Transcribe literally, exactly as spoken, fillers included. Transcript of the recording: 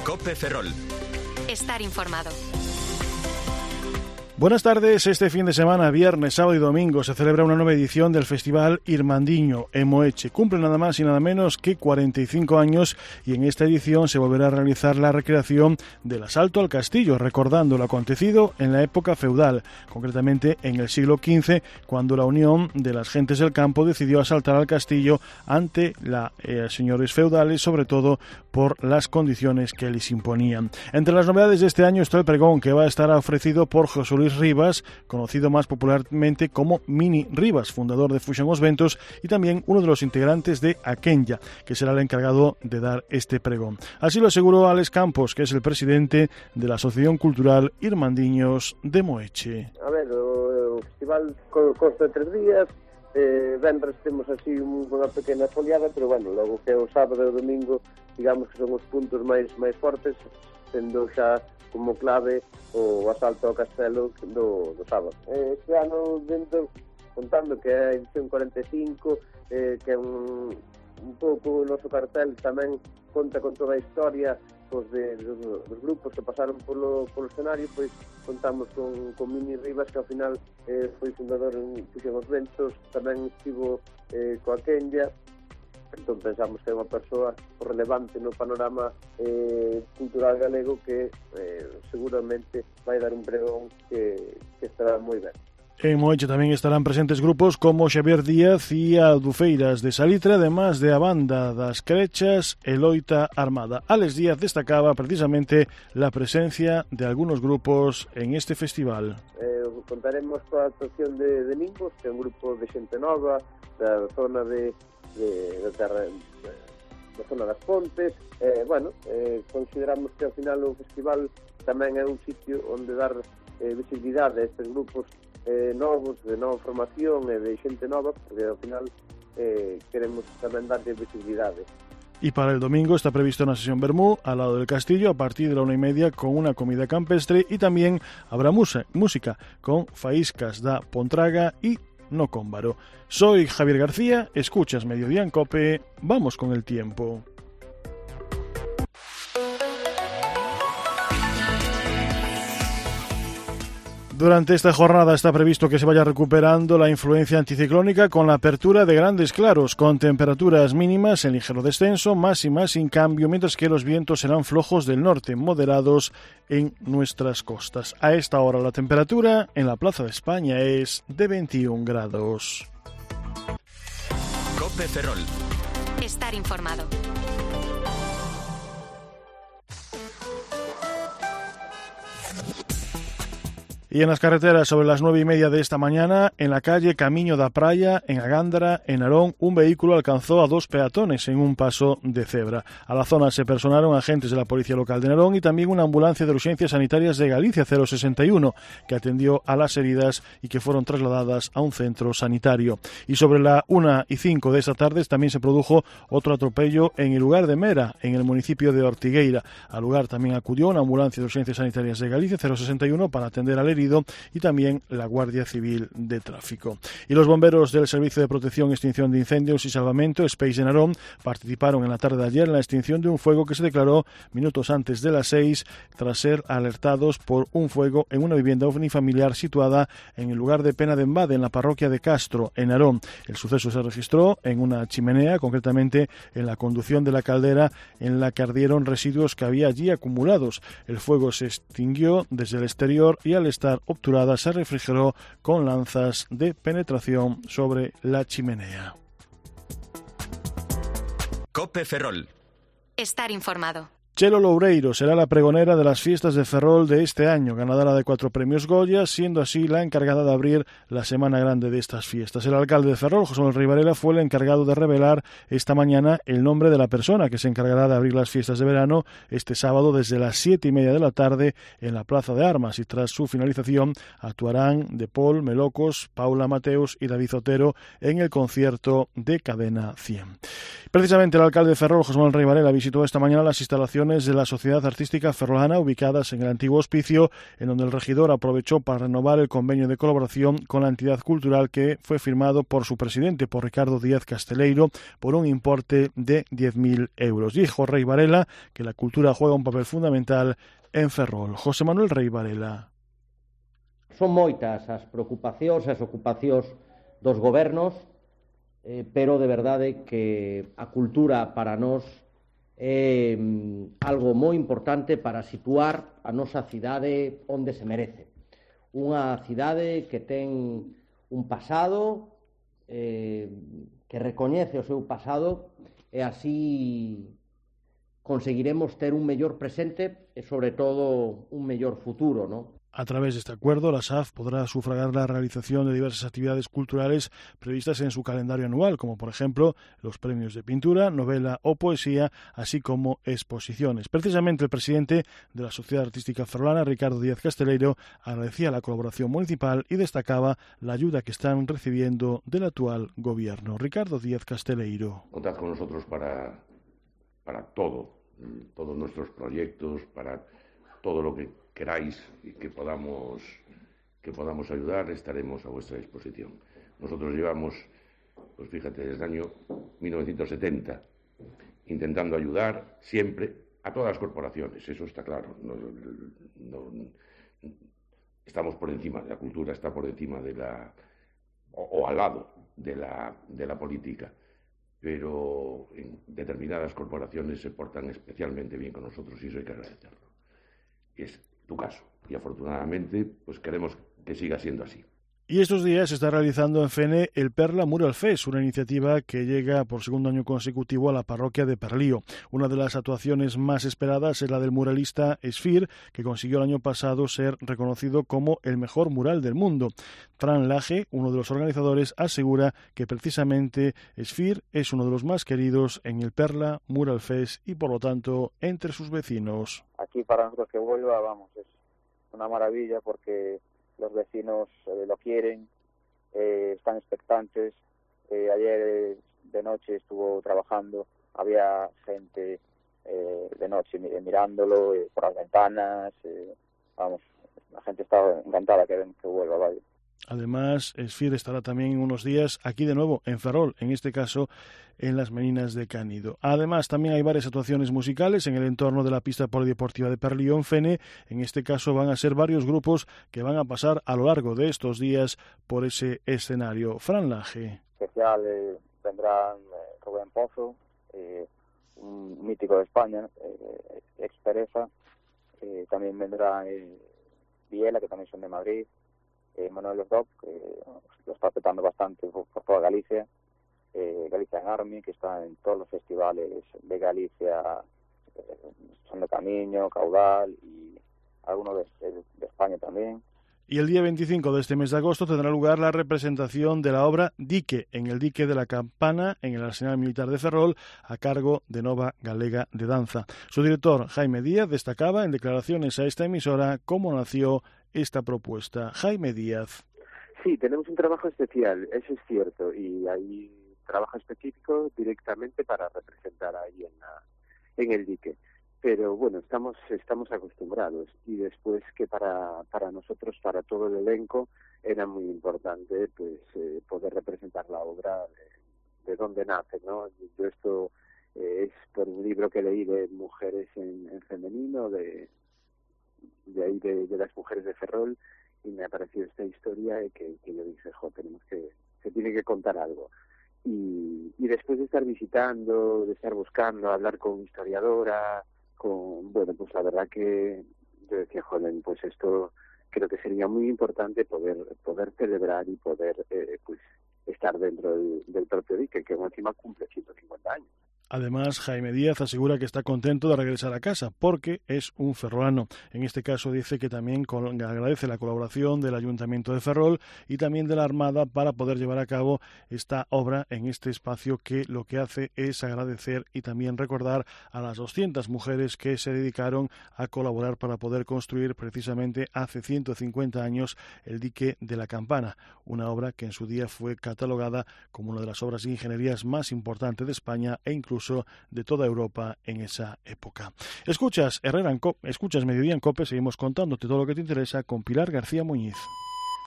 COPE Ferrol. Estar informado. Buenas tardes. Este fin de semana, viernes, sábado y domingo, se celebra una nueva edición del Festival Irmandiño en Moeche. Cumple nada más y nada menos que cuarenta y cinco años y en esta edición se volverá a realizar la recreación del asalto al castillo, recordando lo acontecido en la época feudal, concretamente en el siglo quince, cuando la Unión de las Gentes del Campo decidió asaltar al castillo ante los eh, señores feudales, sobre todo por las condiciones que les imponían. Entre las novedades de este año está el pregón, que va a estar ofrecido por José Luis Rivas, conocido más popularmente como Mini Rivas, fundador de Fusión Os Ventos y también uno de los integrantes de Aquenya, que será el encargado de dar este pregón. Así lo aseguró Alex Campos, que es el presidente de la Asociación Cultural Irmandiños de Moeche. A ver, o, o festival consta de tres días, eh, vendres temos así unha pequena foliada, pero bueno, logo que o sábado e o domingo, digamos que son os puntos máis máis fortes, sendo xa como clave o asalto ao castelo do, do sábado. Eh, este ano, dentro, contando que é a edición cuarenta e cinco, eh, que é un, un pouco o noso cartel tamén conta con toda a historia pues, de, de, dos grupos que pasaron polo, polo escenario, pois contamos con, con Mini Rivas, que ao final eh, foi fundador en Fusión Os Ventos, tamén estivo eh, coa Aquenya. Entón pensamos que é unha persoa relevante no panorama eh, cultural galego que eh, seguramente vai dar un pregón que, que estará moi ben. En Moeche tamén estarán presentes grupos como Xavier Díaz e Albufeiras de Salitre, además de a banda das Crechas e Loita Armada. Alex Díaz destacaba precisamente la presencia de algunos grupos en este festival. Eh, contaremos coa actuación de, de Nimbos, que é un grupo de xente nova da zona de de, de terra, de, de zona das Pontes. Eh, bueno, eh, consideramos que ao final o festival tamén é un sitio onde dar eh, visibilidade a estes grupos eh, novos, de nova formación e de xente nova, porque ao final eh, queremos tamén darlle visibilidade. Y para el domingo está previsto una sesión vermú al lado del castillo a partir de la una y media con una comida campestre y también habrá música con faíscas da Pontraga y No Cómbaro. Soy Javier García, escuchas Mediodía en COPE, vamos con el tiempo. Durante esta jornada está previsto que se vaya recuperando la influencia anticiclónica con la apertura de grandes claros, con temperaturas mínimas en ligero descenso, máximas sin cambio, mientras que los vientos serán flojos del norte, moderados en nuestras costas. A esta hora la temperatura en la Plaza de España es de veintiún grados. COPE Ferrol. Estar informado. Y en las carreteras, sobre las nueve y media de esta mañana, en la calle Camiño da Praia, en Agándara, en Narón, un vehículo alcanzó a dos peatones en un paso de cebra. A la zona se personaron agentes de la Policía Local de Narón y también una ambulancia de urgencias sanitarias de Galicia cero sesenta y uno, que atendió a las heridas y que fueron trasladadas a un centro sanitario. Y sobre la una y cinco de esta tarde también se produjo otro atropello en el lugar de Mera, en el municipio de Ortigueira. Al lugar también acudió una ambulancia de urgencias sanitarias de Galicia cero sesenta y uno para atender al herido y también la Guardia Civil de Tráfico. Y los bomberos del Servicio de Protección, Extinción de Incendios y Salvamento, Space de Narón, participaron en la tarde de ayer en la extinción de un fuego que se declaró minutos antes de las seis, tras ser alertados por un fuego en una vivienda unifamiliar situada en el lugar de Pena de Embade, en la parroquia de Castro, en Narón. El suceso se registró en una chimenea, concretamente en la conducción de la caldera en la que ardieron residuos que había allí acumulados. El fuego se extinguió desde el exterior y al estar obturada se refrigeró con lanzas de penetración sobre la chimenea. COPE Ferrol. Estar informado. Chelo Loureiro será la pregonera de las fiestas de Ferrol de este año, ganadora de cuatro premios Goya, siendo así la encargada de abrir la semana grande de estas fiestas. El alcalde de Ferrol, José Manuel Rey Varela, fue el encargado de revelar esta mañana el nombre de la persona que se encargará de abrir las fiestas de verano este sábado desde las siete y media de la tarde en la Plaza de Armas, y tras su finalización actuarán De Paul, Melocos, Paula Mateus y David Otero en el concierto de Cadena cien. Precisamente el alcalde de Ferrol, José Manuel Rey Varela, visitó esta mañana las instalaciones instalaciones de la Sociedad Artística Ferrolana ubicadas en el antiguo hospicio, en donde el regidor aprovechó para renovar el convenio de colaboración con la entidad cultural que fue firmado por su presidente, por Ricardo Díaz Casteleiro, por un importe de diez mil euros. Dijo Rey Varela que la cultura juega un papel fundamental en Ferrol. José Manuel Rey Varela. Son moitas as preocupacións e as ocupacións dos gobernos, eh, pero de verdade que a cultura para nós é mm, algo moi importante para situar a nosa cidade onde se merece. Unha cidade que ten un pasado, eh, que recoñece o seu pasado, e así conseguiremos ter un mellor presente e, sobre todo, un mellor futuro, ¿no? A través de este acuerdo, la S A F podrá sufragar la realización de diversas actividades culturales previstas en su calendario anual, como por ejemplo los premios de pintura, novela o poesía, así como exposiciones. Precisamente el presidente de la Sociedad Artística Ferrolana, Ricardo Díaz Casteleiro, agradecía la colaboración municipal y destacaba la ayuda que están recibiendo del actual gobierno. Ricardo Díaz Casteleiro. Contad con nosotros para, para todo, todos nuestros proyectos, para todo lo que queráis y que podamos, que podamos ayudar, estaremos a vuestra disposición. Nosotros llevamos, pues fíjate, desde el año mil novecientos setenta, intentando ayudar siempre a todas las corporaciones, eso está claro. No, no, estamos por encima, la cultura está por encima de la, o, o al lado de la, de la política, pero en determinadas corporaciones se portan especialmente bien con nosotros y eso hay que agradecerlo. Y es tu caso. Y afortunadamente, pues queremos que siga siendo así. Y estos días se está realizando en Fene el Perla Mural Fest, una iniciativa que llega por segundo año consecutivo a la parroquia de Perlío. Una de las actuaciones más esperadas es la del muralista Esfir, que consiguió el año pasado ser reconocido como el mejor mural del mundo. Fran Laje, uno de los organizadores, asegura que precisamente Esfir es uno de los más queridos en el Perla Mural Fest y por lo tanto entre sus vecinos. Aquí para nosotros que vuelva, vamos, es una maravilla porque los vecinos eh, lo quieren, eh, están expectantes. Eh, ayer eh, de noche estuvo trabajando, había gente eh, de noche mirándolo eh, por las ventanas, eh, vamos, la gente está encantada que, que vuelva, vaya. Además, Esfir estará también unos días aquí de nuevo, en Ferrol, en este caso en las Meninas de Cánido. Además, también hay varias actuaciones musicales en el entorno de la pista polideportiva de Perlío en Fene. En este caso van a ser varios grupos que van a pasar a lo largo de estos días por ese escenario. Fran Laje. Especial eh, vendrán eh, Rubén Pozo, eh, un mítico de España, eh, ex Pereza. Eh, también vendrá eh, Viela, que también son de Madrid. Eh, Manuel Osdop, que lo está petando bastante por, por toda Galicia, eh, Galicia en Army, que está en todos los festivales de Galicia, eh, Son de Camiño, Caudal y algunos de, de, de España también. Y el día veinticinco de este mes de agosto tendrá lugar la representación de la obra Dique, en el Dique de la Campana, en el Arsenal Militar de Ferrol, a cargo de Nova Galega de Danza. Su director, Jaime Díaz, destacaba en declaraciones a esta emisora cómo nació esta propuesta. Jaime Díaz. Sí, tenemos un trabajo especial, eso es cierto, y hay trabajo específico directamente para representar ahí en, la, en el Dique. Pero bueno, estamos estamos acostumbrados y después que para para nosotros, para todo el elenco, era muy importante pues eh, poder representar la obra de, de dónde nace, ¿no? Yo esto eh, es por un libro que leí de mujeres en, en femenino, de de ahí de, de las mujeres de Ferrol, y me apareció esta historia y que, que yo dije, jo, tenemos que, se tiene que contar algo. Y, y después de estar visitando, de estar buscando, hablar con historiadora, con, bueno, pues la verdad que yo decía, joder, pues esto creo que sería muy importante poder poder celebrar y poder eh, pues estar dentro del, del propio Dique, que encima cumple ciento cincuenta años. Además, Jaime Díaz asegura que está contento de regresar a casa porque es un ferrolano. En este caso dice que también agradece la colaboración del Ayuntamiento de Ferrol y también de la Armada para poder llevar a cabo esta obra en este espacio, que lo que hace es agradecer y también recordar a las doscientas mujeres que se dedicaron a colaborar para poder construir precisamente hace ciento cincuenta años el Dique de la Campana, una obra que en su día fue catalogada como una de las obras de ingenierías más importantes de España e incluso incluso de toda Europa en esa época. Escuchas Herrera en Cope, escuchas Mediodía en Cope, seguimos contándote todo lo que te interesa con Pilar García Muñiz.